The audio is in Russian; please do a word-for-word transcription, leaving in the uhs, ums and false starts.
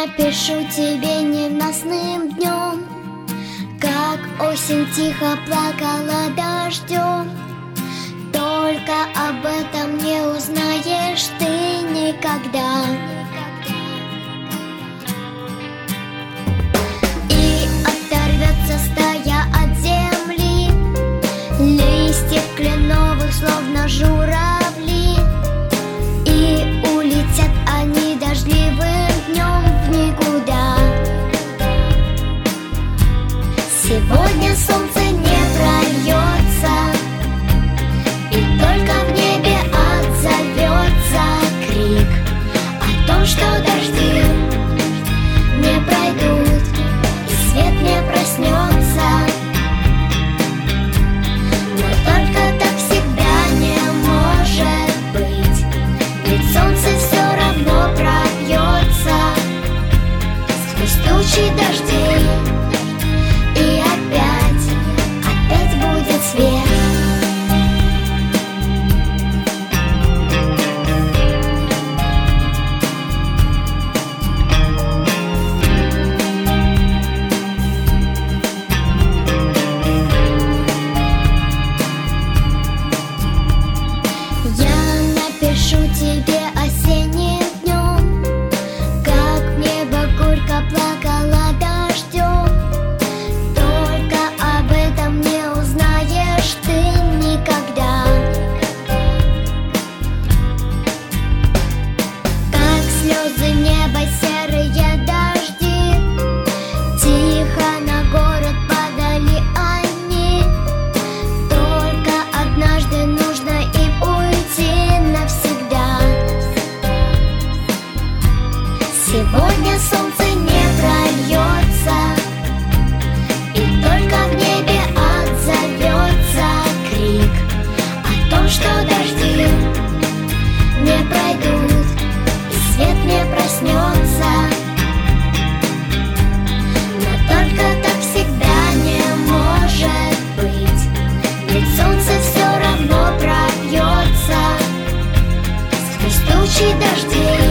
напишу тебе ненастным днем, как осень тихо плакала дождем. Только об этом не узнаешь ты никогда. И оторвется стая от земли, листьев кленовых словно журавли, и улетят они дождливым днем в никуда. Сегодня солнце не прольется, и только в небе отзовется крик о том, что дожди не пройдут и свет не проснется. Но только так всегда не может быть, ведь солнце все равно пробьется сквозь тучи дождей, и опять, опять будет свет. Пишу тебе осенним днем, как в небо горько плакала дождем. Только об этом не узнаешь ты никогда. Как слезы неба серые дожди, тихо на город падали они. Только однажды нужно им уйти навсегда. Сегодня солнце не прольется, и только в небе отзовется крик о том, что дожди не пройдут и свет не проснется. Но только так всегда не может быть, ведь солнце все равно пробьется сквозь тучи дождей.